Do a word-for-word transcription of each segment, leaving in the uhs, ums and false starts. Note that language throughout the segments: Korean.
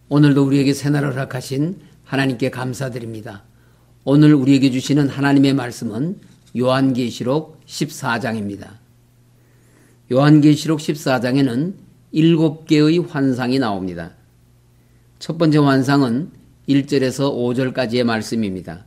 오늘도 우리에게 새날을 허락하신 하나님께 감사드립니다. 오늘 우리에게 주시는 하나님의 말씀은 요한계시록 십사 장입니다. 요한계시록 십사 장에는 일곱 개의 환상이 나옵니다. 첫 번째 환상은 일 절에서 오 절까지의 말씀입니다.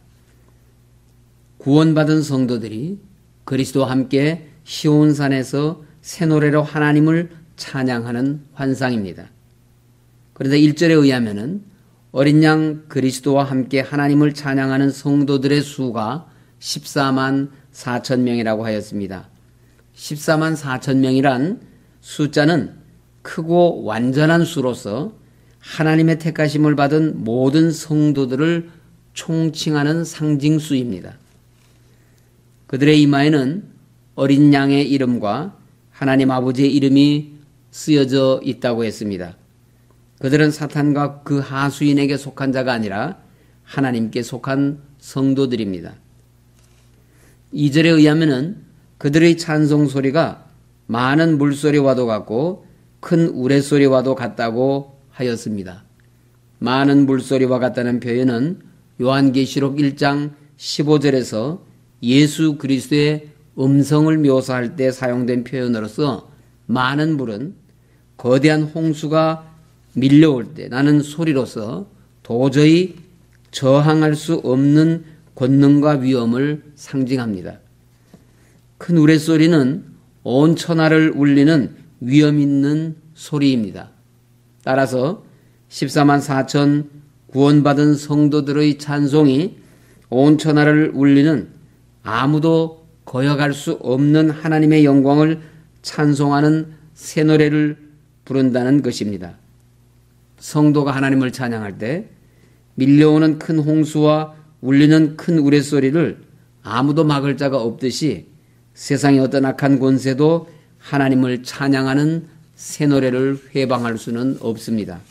구원받은 성도들이 그리스도와 함께 시온산에서 새 노래로 하나님을 찬양하는 환상입니다. 그런데 일 절에 의하면은 어린 양 그리스도와 함께 하나님을 찬양하는 성도들의 수가 십사만 사천 명이라고 하였습니다. 십사만 사천 명이란 숫자는 크고 완전한 수로서 하나님의 택하심을 받은 모든 성도들을 총칭하는 상징수입니다. 그들의 이마에는 어린 양의 이름과 하나님 아버지의 이름이 쓰여져 있다고 했습니다. 그들은 사탄과 그 하수인에게 속한 자가 아니라 하나님께 속한 성도들입니다. 이 절에 의하면은 그들의 찬송 소리가 많은 물소리와도 같고 큰 우레소리와도 같다고 하였습니다. 많은 물소리와 같다는 표현은 요한계시록 일 장 십오 절에서 예수 그리스도의 음성을 묘사할 때 사용된 표현으로서 많은 물은 거대한 홍수가 밀려올 때 나는 소리로서 도저히 저항할 수 없는 권능과 위엄을 상징합니다. 큰 우레소리는 온 천하를 울리는 위엄 있는 소리입니다. 따라서 십사만 사천 구원받은 성도들의 찬송이 온 천하를 울리는 아무도 거역할 수 없는 하나님의 영광을 찬송하는 새 노래를 부른다는 것입니다. 성도가 하나님을 찬양할 때 밀려오는 큰 홍수와 울리는 큰 우레소리를 아무도 막을 자가 없듯이 세상의 어떤 악한 권세도 하나님을 찬양하는 새 노래를 회방할 수는 없습니다.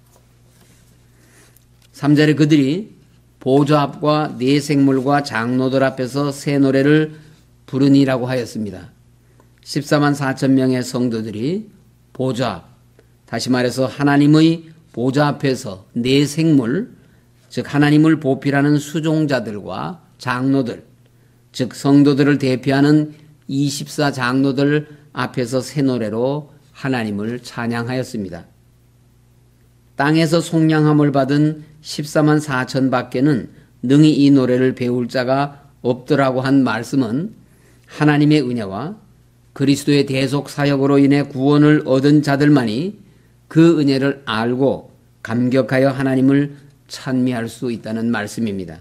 삼 절에 그들이 보좌 앞과 네 생물과 장로들 앞에서 새 노래를 부르니라고 하였습니다. 십사만 사천 명의 성도들이 보좌 앞, 다시 말해서 하나님의 보좌 앞에서 네 생물, 즉 하나님을 보필하는 수종자들과 장로들, 즉 성도들을 대표하는 이십사 장로들 앞에서 새 노래로 하나님을 찬양하였습니다. 땅에서 속량함을 받은 십사만 사천 밖에는 능히 이 노래를 배울 자가 없더라고 한 말씀은 하나님의 은혜와 그리스도의 대속 사역으로 인해 구원을 얻은 자들만이 그 은혜를 알고 감격하여 하나님을 찬미할 수 있다는 말씀입니다.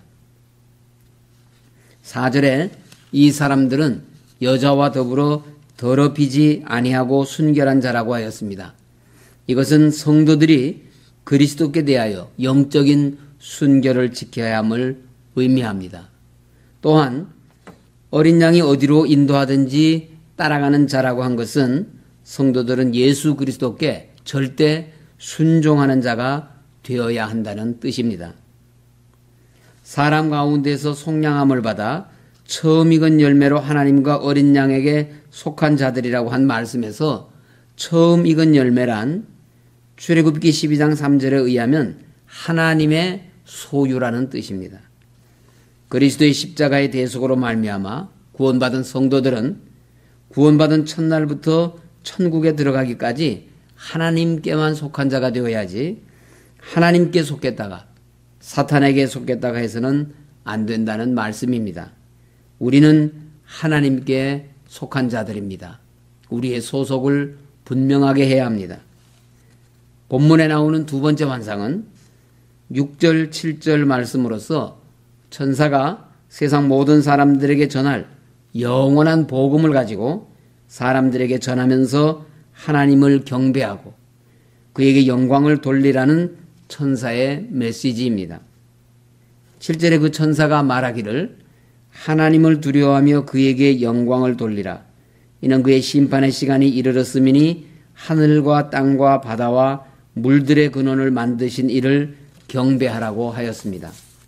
사 절에 이 사람들은 여자와 더불어 더럽히지 아니하고 순결한 자라고 하였습니다. 이것은 성도들이 그리스도께 대하여 영적인 순결을 지켜야 함을 의미합니다. 또한 어린 양이 어디로 인도하든지 따라가는 자라고 한 것은 성도들은 예수 그리스도께 절대 순종하는 자가 되어야 한다는 뜻입니다. 사람 가운데서 속량함을 받아 처음 익은 열매로 하나님과 어린 양에게 속한 자들이라고 한 말씀에서 처음 익은 열매란 출애굽기 십이 장 삼 절에 의하면 하나님의 소유라는 뜻입니다. 그리스도의 십자가의 대속으로 말미암아 구원받은 성도들은 구원받은 첫날부터 천국에 들어가기까지 하나님께만 속한 자가 되어야지 하나님께 속겠다가 사탄에게 속겠다가 해서는 안 된다는 말씀입니다. 우리는 하나님께 속한 자들입니다. 우리의 소속을 분명하게 해야 합니다. 본문에 나오는 두 번째 환상은 육 절, 칠 절 말씀으로서 천사가 세상 모든 사람들에게 전할 영원한 복음을 가지고 사람들에게 전하면서 하나님을 경배하고 그에게 영광을 돌리라는 천사의 메시지입니다. 칠 절에 그 천사가 말하기를 하나님을 두려워하며 그에게 영광을 돌리라. 이는 그의 심판의 시간이 이르렀음이니 하늘과 땅과 바다와 물들의 근원을 만드신 이를 경배하라고 하였습니다.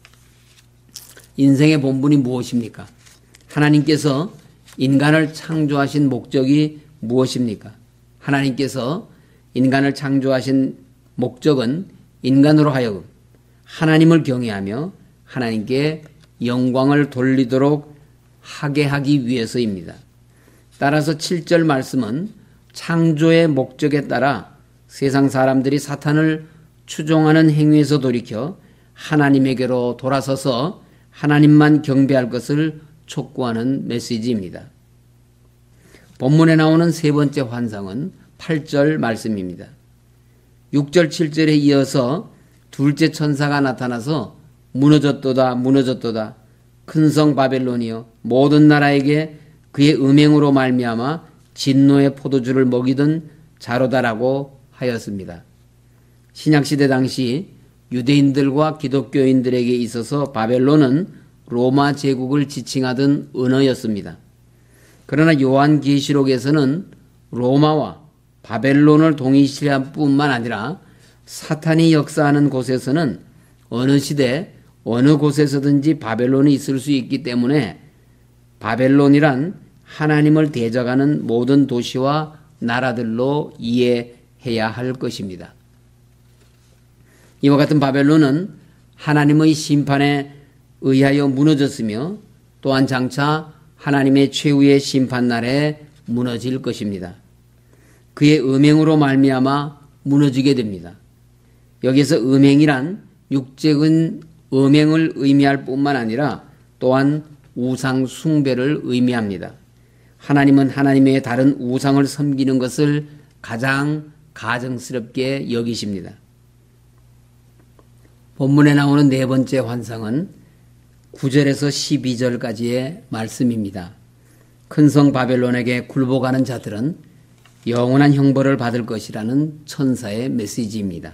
인생의 본분이 무엇입니까? 하나님께서 인간을 창조하신 목적이 무엇입니까? 하나님께서 인간을 창조하신 목적은 인간으로 하여금 하나님을 경외하며 하나님께 영광을 돌리도록 하게 하기 위해서입니다. 따라서 칠 절 말씀은 창조의 목적에 따라 세상 사람들이 사탄을 추종하는 행위에서 돌이켜 하나님에게로 돌아서서 하나님만 경배할 것을 촉구하는 메시지입니다. 본문에 나오는 세 번째 환상은 팔 절 말씀입니다. 육 절, 칠 절에 이어서 둘째 천사가 나타나서 무너졌도다 무너졌도다 큰 성 바벨론이여 모든 나라에게 그의 음행으로 말미암아 진노의 포도주를 먹이던 자로다라고 하였습니다. 신약시대 당시 유대인들과 기독교인들에게 있어서 바벨론은 로마 제국을 지칭하던 언어였습니다. 그러나 요한계시록에서는 로마와 바벨론을 동일시한 뿐만 아니라 사탄이 역사하는 곳에서는 어느 시대 어느 곳에서든지 바벨론이 있을 수 있기 때문에 바벨론이란 하나님을 대적하는 모든 도시와 나라들로 이해해야 할 것입니다. 이와 같은 바벨론은 하나님의 심판에 의하여 무너졌으며 또한 장차 하나님의 최후의 심판날에 무너질 것입니다. 그의 음행으로 말미암아 무너지게 됩니다. 여기서 음행이란 육적인 음행을 의미할 뿐만 아니라 또한 우상 숭배를 의미합니다. 하나님은 하나님의 다른 우상을 섬기는 것을 가장 가증스럽게 여기십니다. 본문에 나오는 네 번째 환상은 구 절에서 십이 절까지의 말씀입니다. 큰 성 바벨론에게 굴복하는 자들은 영원한 형벌을 받을 것이라는 천사의 메시지입니다.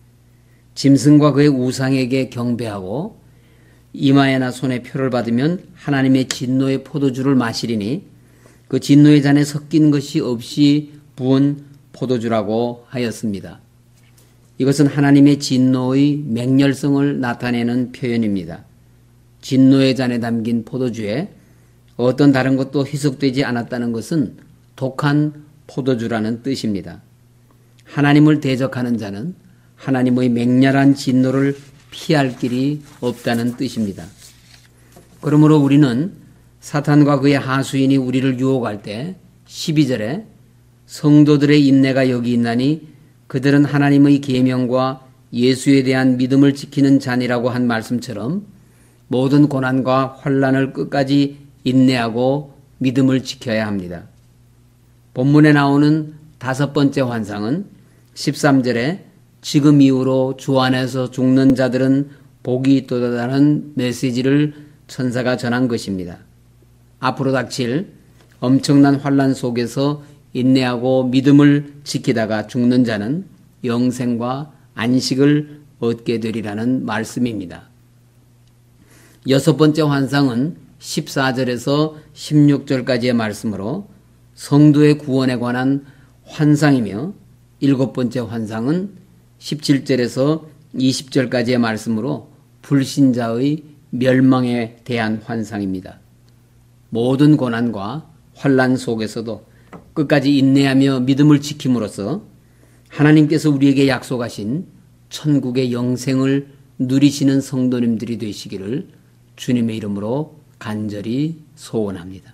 짐승과 그의 우상에게 경배하고 이마에나 손에 표를 받으면 하나님의 진노의 포도주를 마시리니 그 진노의 잔에 섞인 것이 없이 부은 포도주라고 하였습니다. 이것은 하나님의 진노의 맹렬성을 나타내는 표현입니다. 진노의 잔에 담긴 포도주에 어떤 다른 것도 희석되지 않았다는 것은 독한 포도주라는 뜻입니다. 하나님을 대적하는 자는 하나님의 맹렬한 진노를 피할 길이 없다는 뜻입니다. 그러므로 우리는 사탄과 그의 하수인이 우리를 유혹할 때 십이 절에 성도들의 인내가 여기 있나니 그들은 하나님의 계명과 예수에 대한 믿음을 지키는 자니라고 한 말씀처럼 모든 고난과 환난을 끝까지 인내하고 믿음을 지켜야 합니다. 본문에 나오는 다섯 번째 환상은 십삼 절에 지금 이후로 주 안에서 죽는 자들은 복이 있도다라는 메시지를 천사가 전한 것입니다. 앞으로 닥칠 엄청난 환난 속에서 인내하고 믿음을 지키다가 죽는 자는 영생과 안식을 얻게 되리라는 말씀입니다. 여섯 번째 환상은 십사 절에서 십육 절까지의 말씀으로 성도의 구원에 관한 환상이며 일곱 번째 환상은 십칠 절에서 이십 절까지의 말씀으로 불신자의 멸망에 대한 환상입니다. 모든 고난과 환난 속에서도 끝까지 인내하며 믿음을 지킴으로써 하나님께서 우리에게 약속하신 천국의 영생을 누리시는 성도님들이 되시기를 주님의 이름으로 간절히 소원합니다.